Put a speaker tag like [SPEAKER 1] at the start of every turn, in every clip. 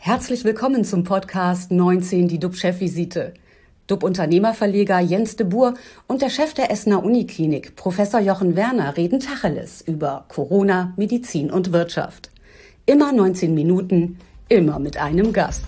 [SPEAKER 1] Herzlich willkommen zum Podcast 19, die DUB-Chefvisite. DUB-Unternehmerverleger Jens de Boer und der Chef der Essener Uniklinik, Professor Jochen Werner, reden Tacheles über Corona, Medizin und Wirtschaft. Immer 19 Minuten, immer mit einem Gast.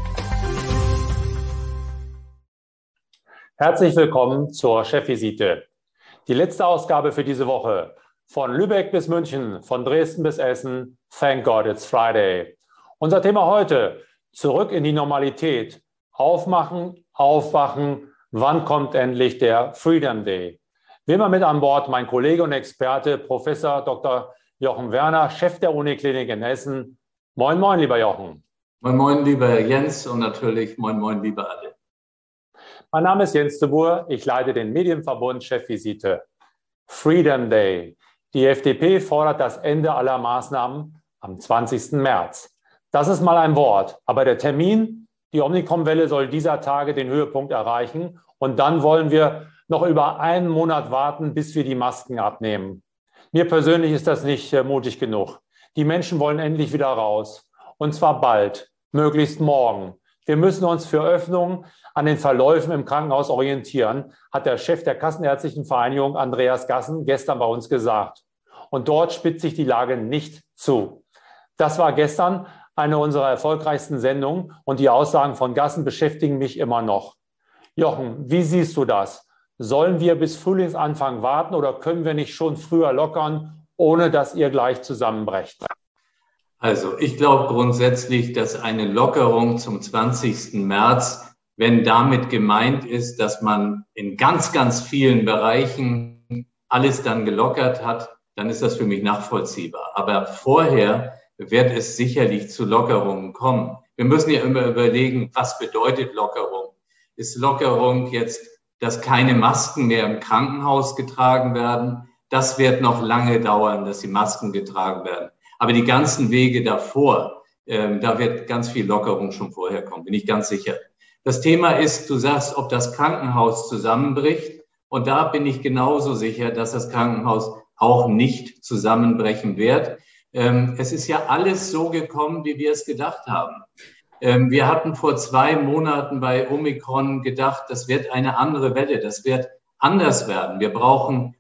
[SPEAKER 2] Herzlich willkommen zur Chefvisite. Die letzte Ausgabe für diese Woche. Von Lübeck bis München, von Dresden bis Essen. Thank God it's Friday. Unser Thema heute: Zurück in die Normalität. Aufmachen, aufwachen. Wann kommt endlich der Freedom Day? Wie immer mit an Bord mein Kollege und Experte, Professor Dr. Jochen Werner, Chef der Uniklinik in Essen. Moin, moin, lieber Jochen.
[SPEAKER 3] Moin, moin, lieber Jens, und natürlich moin, moin, liebe alle.
[SPEAKER 2] Mein Name ist Jens de Boer. Ich leite den Medienverbund Chefvisite. Freedom Day. Die FDP fordert das Ende aller Maßnahmen am 20. März. Das ist mal ein Wort, aber der Termin, die Omikron-Welle, soll dieser Tage den Höhepunkt erreichen und dann wollen wir noch über einen Monat warten, bis wir die Masken abnehmen. Mir persönlich ist das nicht mutig genug. Die Menschen wollen endlich wieder raus und zwar bald, möglichst morgen. Wir müssen uns für Öffnungen an den Verläufen im Krankenhaus orientieren, hat der Chef der Kassenärztlichen Vereinigung, Andreas Gassen, gestern bei uns gesagt. Und dort spitzt sich die Lage nicht zu. Das war gestern eine unserer erfolgreichsten Sendungen und die Aussagen von Gassen beschäftigen mich immer noch. Jochen, wie siehst du das? Sollen wir bis Frühlingsanfang warten oder können wir nicht schon früher lockern, ohne dass ihr gleich zusammenbrecht?
[SPEAKER 3] Also ich glaube grundsätzlich, dass eine Lockerung zum 20. März, wenn damit gemeint ist, dass man in ganz, ganz vielen Bereichen alles dann gelockert hat, dann ist das für mich nachvollziehbar. Aber vorher wird es sicherlich zu Lockerungen kommen. Wir müssen ja immer überlegen, was bedeutet Lockerung? Ist Lockerung jetzt, dass keine Masken mehr im Krankenhaus getragen werden? Das wird noch lange dauern, dass die Masken getragen werden. Aber die ganzen Wege davor, da wird ganz viel Lockerung schon vorher kommen, bin ich ganz sicher. Das Thema ist, du sagst, ob das Krankenhaus zusammenbricht. Und da bin ich genauso sicher, dass das Krankenhaus auch nicht zusammenbrechen wird. Es ist ja alles so gekommen, wie wir es gedacht haben. Wir hatten vor 2 Monaten bei Omikron gedacht, das wird eine andere Welle, das wird anders werden. Wir brauchen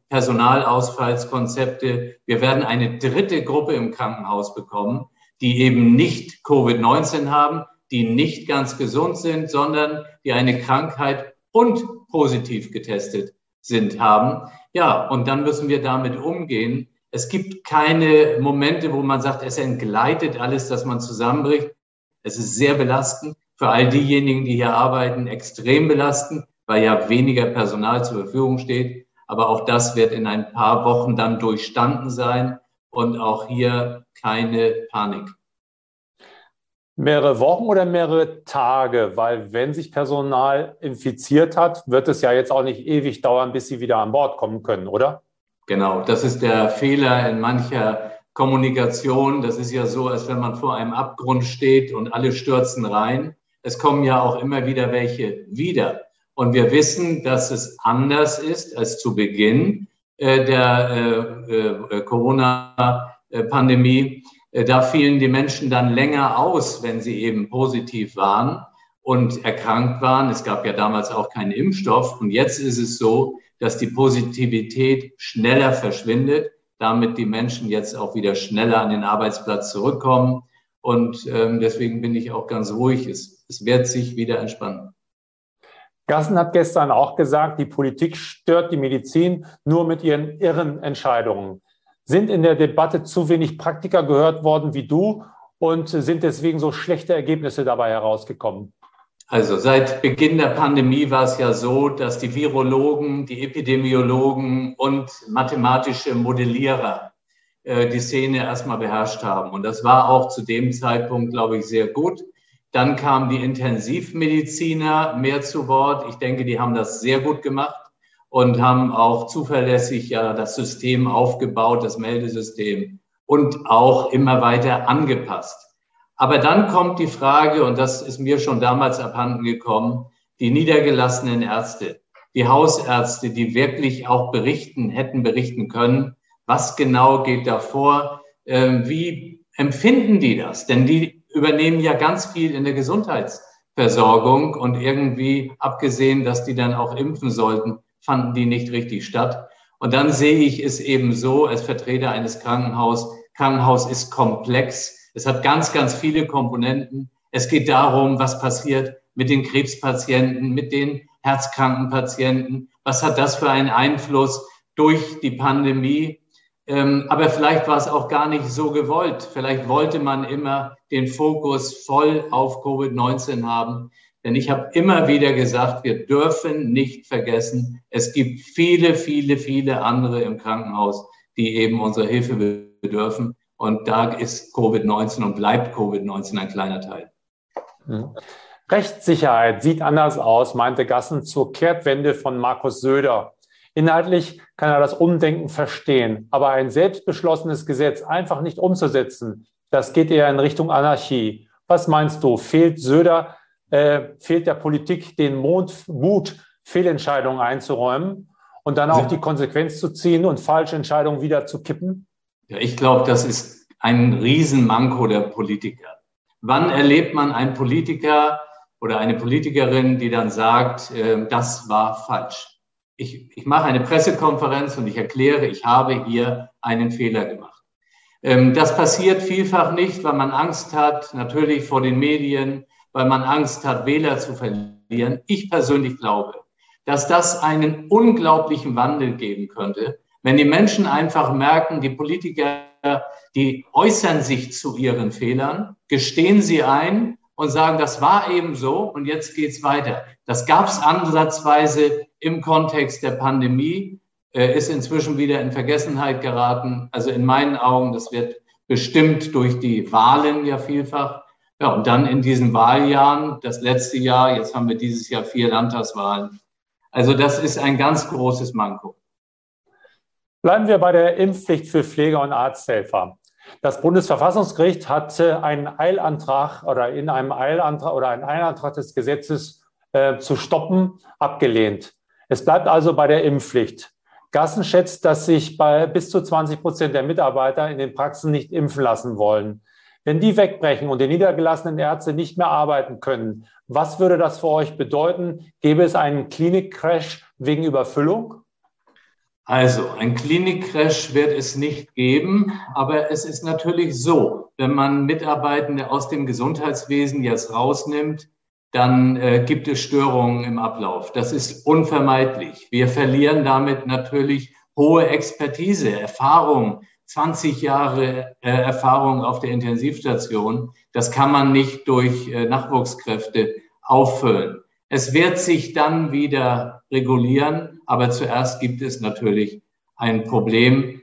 [SPEAKER 3] Personalausfallskonzepte. Wir werden eine dritte Gruppe im Krankenhaus bekommen, die eben nicht Covid-19 haben, die nicht ganz gesund sind, sondern die eine Krankheit und positiv getestet haben. Ja, und dann müssen wir damit umgehen. Es gibt keine Momente, wo man sagt, es entgleitet alles, dass man zusammenbricht. Es ist sehr belastend für all diejenigen, die hier arbeiten, extrem belastend, weil ja weniger Personal zur Verfügung steht. Aber auch das wird in ein paar Wochen dann durchstanden sein und auch hier keine Panik.
[SPEAKER 2] Mehrere Wochen oder mehrere Tage? Weil wenn sich Personal infiziert hat, wird es ja jetzt auch nicht ewig dauern, bis sie wieder an Bord kommen können, oder?
[SPEAKER 3] Genau, das ist der Fehler in mancher Kommunikation. Das ist ja so, als wenn man vor einem Abgrund steht und alle stürzen rein. Es kommen ja auch immer wieder welche wieder. Und wir wissen, dass es anders ist als zu Beginn der Corona-Pandemie. Da fielen die Menschen dann länger aus, wenn sie eben positiv waren und erkrankt waren. Es gab ja damals auch keinen Impfstoff. Und jetzt ist es so, dass die Positivität schneller verschwindet, damit die Menschen jetzt auch wieder schneller an den Arbeitsplatz zurückkommen. Und deswegen bin ich auch ganz ruhig. Es wird sich wieder entspannen.
[SPEAKER 2] Gassen hat gestern auch gesagt, die Politik stört die Medizin nur mit ihren irren Entscheidungen. Sind in der Debatte zu wenig Praktiker gehört worden wie du und sind deswegen so schlechte Ergebnisse dabei herausgekommen?
[SPEAKER 3] Also seit Beginn der Pandemie war es ja so, dass die Virologen, die Epidemiologen und mathematische Modellierer die Szene erstmal beherrscht haben. Und das war auch zu dem Zeitpunkt, glaube ich, sehr gut. Dann kamen die Intensivmediziner mehr zu Wort. Ich denke, die haben das sehr gut gemacht und haben auch zuverlässig ja das System aufgebaut, das Meldesystem, und auch immer weiter angepasst. Aber dann kommt die Frage, und das ist mir schon damals abhanden gekommen, die niedergelassenen Ärzte, die Hausärzte, die wirklich auch hätten berichten können, was genau geht da vor, wie empfinden die das? Denn die übernehmen ja ganz viel in der Gesundheitsversorgung und irgendwie, abgesehen, dass die dann auch impfen sollten, fanden die nicht richtig statt. Und dann sehe ich es eben so, als Vertreter eines Krankenhaus ist komplex. Es hat ganz, ganz viele Komponenten. Es geht darum, was passiert mit den Krebspatienten, mit den herzkranken Patienten. Was hat das für einen Einfluss durch die Pandemie? Aber vielleicht war es auch gar nicht so gewollt. Vielleicht wollte man immer den Fokus voll auf Covid-19 haben. Denn ich habe immer wieder gesagt, wir dürfen nicht vergessen, es gibt viele, viele, viele andere im Krankenhaus, die eben unsere Hilfe bedürfen. Und da ist Covid-19 und bleibt Covid-19 ein kleiner Teil.
[SPEAKER 2] Rechtssicherheit sieht anders aus, meinte Gassen zur Kehrtwende von Markus Söder. Inhaltlich kann er das Umdenken verstehen, aber ein selbstbeschlossenes Gesetz einfach nicht umzusetzen, das geht eher in Richtung Anarchie. Was meinst du, fehlt der Politik den Mut, Fehlentscheidungen einzuräumen und dann auch die Konsequenz zu ziehen und falsche Entscheidungen wieder zu kippen?
[SPEAKER 3] Ja, ich glaube, das ist ein Riesenmanko der Politiker. Wann erlebt man einen Politiker oder eine Politikerin, die dann sagt, das war falsch? Ich mache eine Pressekonferenz und ich erkläre, ich habe hier einen Fehler gemacht. Das passiert vielfach nicht, weil man Angst hat, natürlich vor den Medien, weil man Angst hat, Wähler zu verlieren. Ich persönlich glaube, dass das einen unglaublichen Wandel geben könnte, wenn die Menschen einfach merken, die Politiker, die äußern sich zu ihren Fehlern, gestehen sie ein und sagen, das war eben so und jetzt geht's weiter. Das gab es ansatzweise im Kontext der Pandemie, ist inzwischen wieder in Vergessenheit geraten. Also in meinen Augen, das wird bestimmt durch die Wahlen ja vielfach. Ja, und dann in diesen Wahljahren, das letzte Jahr, jetzt haben wir dieses Jahr 4 Landtagswahlen. Also das ist ein ganz großes Manko.
[SPEAKER 2] Bleiben wir bei der Impfpflicht für Pfleger und Arzthelfer. Das Bundesverfassungsgericht hat einen Eilantrag des Gesetzes zu stoppen abgelehnt. Es bleibt also bei der Impfpflicht. Gassen schätzt, dass sich bis zu 20% der Mitarbeiter in den Praxen nicht impfen lassen wollen. Wenn die wegbrechen und die niedergelassenen Ärzte nicht mehr arbeiten können, was würde das für euch bedeuten? Gäbe es einen Klinikcrash wegen Überfüllung?
[SPEAKER 3] Also, ein Klinikcrash wird es nicht geben, aber es ist natürlich so, wenn man Mitarbeitende aus dem Gesundheitswesen jetzt rausnimmt, dann gibt es Störungen im Ablauf. Das ist unvermeidlich. Wir verlieren damit natürlich hohe Expertise, Erfahrung, 20 Jahre Erfahrung auf der Intensivstation. Das kann man nicht durch Nachwuchskräfte auffüllen. Es wird sich dann wieder regulieren, aber zuerst gibt es natürlich ein Problem.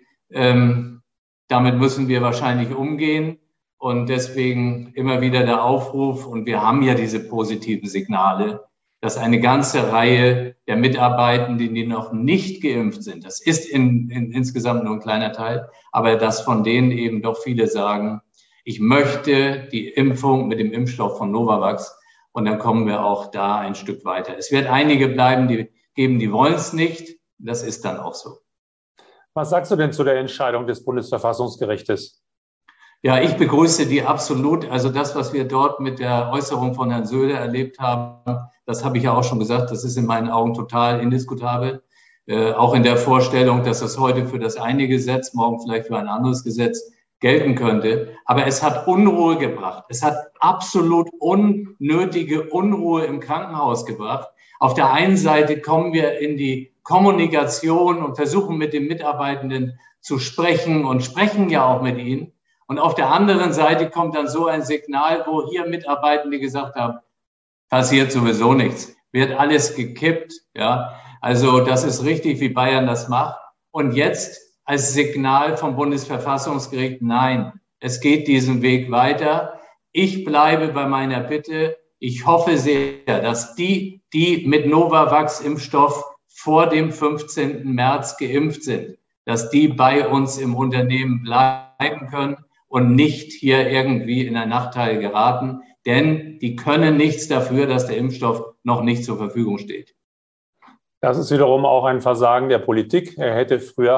[SPEAKER 3] Damit müssen wir wahrscheinlich umgehen und deswegen immer wieder der Aufruf, und wir haben ja diese positiven Signale, dass eine ganze Reihe der Mitarbeitenden, die noch nicht geimpft sind, das ist insgesamt nur ein kleiner Teil, aber dass von denen eben doch viele sagen, ich möchte die Impfung mit dem Impfstoff von Novavax, und dann kommen wir auch da ein Stück weiter. Es wird einige bleiben, die wollen es nicht. Das ist dann auch so.
[SPEAKER 2] Was sagst du denn zu der Entscheidung des Bundesverfassungsgerichtes?
[SPEAKER 3] Ja, ich begrüße die absolut. Also das, was wir dort mit der Äußerung von Herrn Söder erlebt haben, das habe ich ja auch schon gesagt, das ist in meinen Augen total indiskutabel. Auch in der Vorstellung, dass das heute für das eine Gesetz, morgen vielleicht für ein anderes Gesetz gelten könnte. Aber es hat Unruhe gebracht. Es hat absolut unnötige Unruhe im Krankenhaus gebracht. Auf der einen Seite kommen wir in die Kommunikation und versuchen mit den Mitarbeitenden zu sprechen und sprechen ja auch mit ihnen. Und auf der anderen Seite kommt dann so ein Signal, wo hier Mitarbeitende gesagt haben, passiert sowieso nichts, wird alles gekippt. Ja, also das ist richtig, wie Bayern das macht. Und jetzt als Signal vom Bundesverfassungsgericht, nein, es geht diesen Weg weiter. Ich bleibe bei meiner Bitte. Ich hoffe sehr, dass die mit Novavax-Impfstoff vor dem 15. März geimpft sind, dass die bei uns im Unternehmen bleiben können und nicht hier irgendwie in einen Nachteil geraten. Denn die können nichts dafür, dass der Impfstoff noch nicht zur Verfügung steht.
[SPEAKER 2] Das ist wiederum auch ein Versagen der Politik. Er hätte früher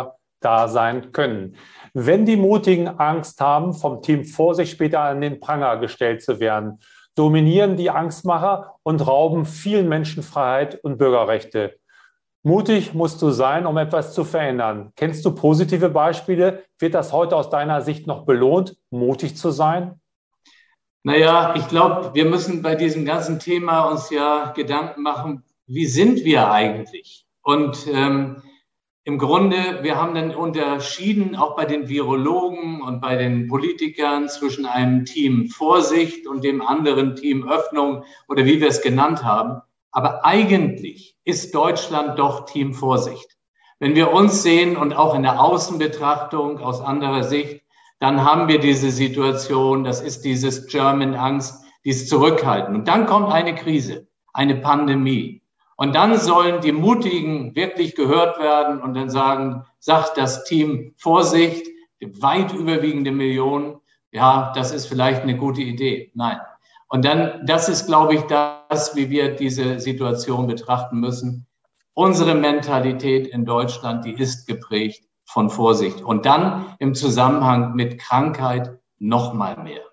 [SPEAKER 2] da sein können. Wenn die Mutigen Angst haben, vom Team Vorsicht später an den Pranger gestellt zu werden, dominieren die Angstmacher und rauben vielen Menschen Freiheit und Bürgerrechte. Mutig musst du sein, um etwas zu verändern. Kennst du positive Beispiele? Wird das heute aus deiner Sicht noch belohnt, mutig zu sein?
[SPEAKER 3] Naja, ich glaube, wir müssen bei diesem ganzen Thema uns ja Gedanken machen, wie sind wir eigentlich? Und im Grunde, wir haben dann unterschieden, auch bei den Virologen und bei den Politikern, zwischen einem Team Vorsicht und dem anderen Team Öffnung oder wie wir es genannt haben. Aber eigentlich ist Deutschland doch Team Vorsicht. Wenn wir uns sehen und auch in der Außenbetrachtung aus anderer Sicht, dann haben wir diese Situation, das ist dieses German Angst, dieses Zurückhalten. Und dann kommt eine Krise, eine Pandemie. Und dann sollen die Mutigen wirklich gehört werden und dann sagt das Team Vorsicht, weit überwiegende Millionen, ja, das ist vielleicht eine gute Idee. Nein. Und dann, das ist, glaube ich, das, wie wir diese Situation betrachten müssen. Unsere Mentalität in Deutschland, die ist geprägt von Vorsicht. Und dann im Zusammenhang mit Krankheit noch mal mehr.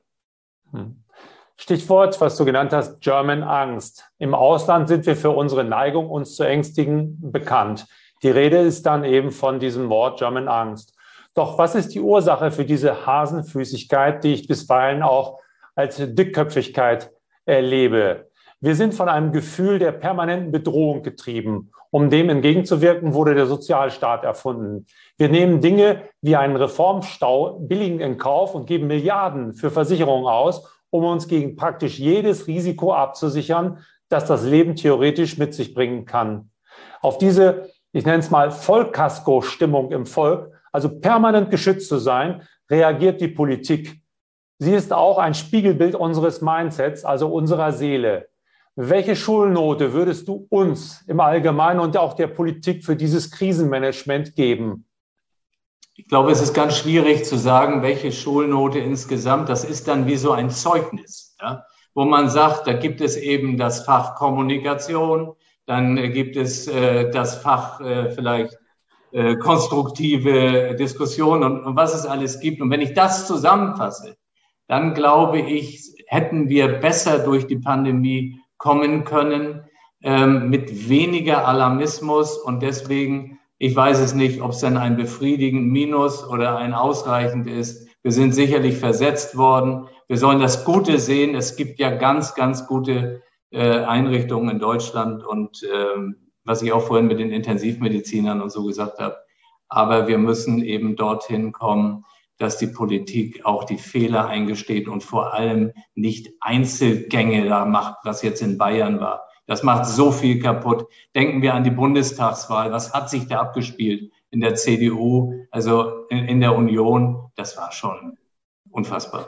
[SPEAKER 2] Stichwort, was du genannt hast, German Angst. Im Ausland sind wir für unsere Neigung, uns zu ängstigen, bekannt. Die Rede ist dann eben von diesem Wort German Angst. Doch was ist die Ursache für diese Hasenfüßigkeit, die ich bisweilen auch als Dickköpfigkeit erlebe? Wir sind von einem Gefühl der permanenten Bedrohung getrieben. Um dem entgegenzuwirken, wurde der Sozialstaat erfunden. Wir nehmen Dinge wie einen Reformstau billigend in Kauf und geben Milliarden für Versicherungen aus, um uns gegen praktisch jedes Risiko abzusichern, das das Leben theoretisch mit sich bringen kann. Auf diese, ich nenne es mal Vollkasko-Stimmung im Volk, also permanent geschützt zu sein, reagiert die Politik. Sie ist auch ein Spiegelbild unseres Mindsets, also unserer Seele. Welche Schulnote würdest du uns im Allgemeinen und auch der Politik für dieses Krisenmanagement geben?
[SPEAKER 3] Ich glaube, es ist ganz schwierig zu sagen, welche Schulnote insgesamt. Das ist dann wie so ein Zeugnis, ja, wo man sagt, da gibt es eben das Fach Kommunikation, dann gibt es das Fach vielleicht konstruktive Diskussion und was es alles gibt. Und wenn ich das zusammenfasse, dann glaube ich, hätten wir besser durch die Pandemie kommen können, mit weniger Alarmismus. Und deswegen, ich weiß es nicht, ob es dann ein befriedigend Minus oder ein ausreichend ist. Wir sind sicherlich versetzt worden. Wir sollen das Gute sehen. Es gibt ja ganz, ganz gute Einrichtungen in Deutschland und was ich auch vorhin mit den Intensivmedizinern und so gesagt habe. Aber wir müssen eben dorthin kommen, dass die Politik auch die Fehler eingesteht und vor allem nicht Einzelgänge da macht, was jetzt in Bayern war. Das macht so viel kaputt. Denken wir an die Bundestagswahl. Was hat sich da abgespielt in der CDU, also in der Union? Das war schon unfassbar.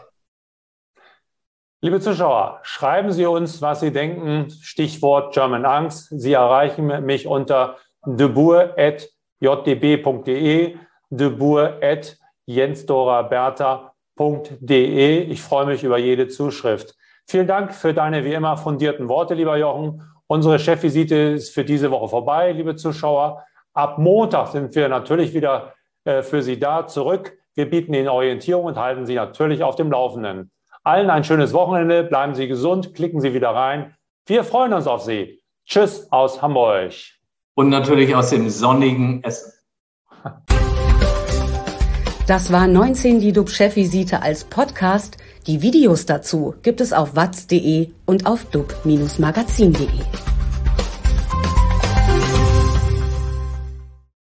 [SPEAKER 2] Liebe Zuschauer, schreiben Sie uns, was Sie denken. Stichwort German Angst. Sie erreichen mich unter deboer@jdb.de, deboer@jensdoraberta.de. Ich freue mich über jede Zuschrift. Vielen Dank für deine wie immer fundierten Worte, lieber Jochen. Unsere Chefvisite ist für diese Woche vorbei, liebe Zuschauer. Ab Montag sind wir natürlich wieder für Sie da zurück. Wir bieten Ihnen Orientierung und halten Sie natürlich auf dem Laufenden. Allen ein schönes Wochenende, bleiben Sie gesund, klicken Sie wieder rein. Wir freuen uns auf Sie. Tschüss aus Hamburg.
[SPEAKER 3] Und natürlich aus dem sonnigen Essen.
[SPEAKER 1] Das war 19 die DUB-Chefvisite als Podcast. Die Videos dazu gibt es auf watz.de und auf dub-magazin.de.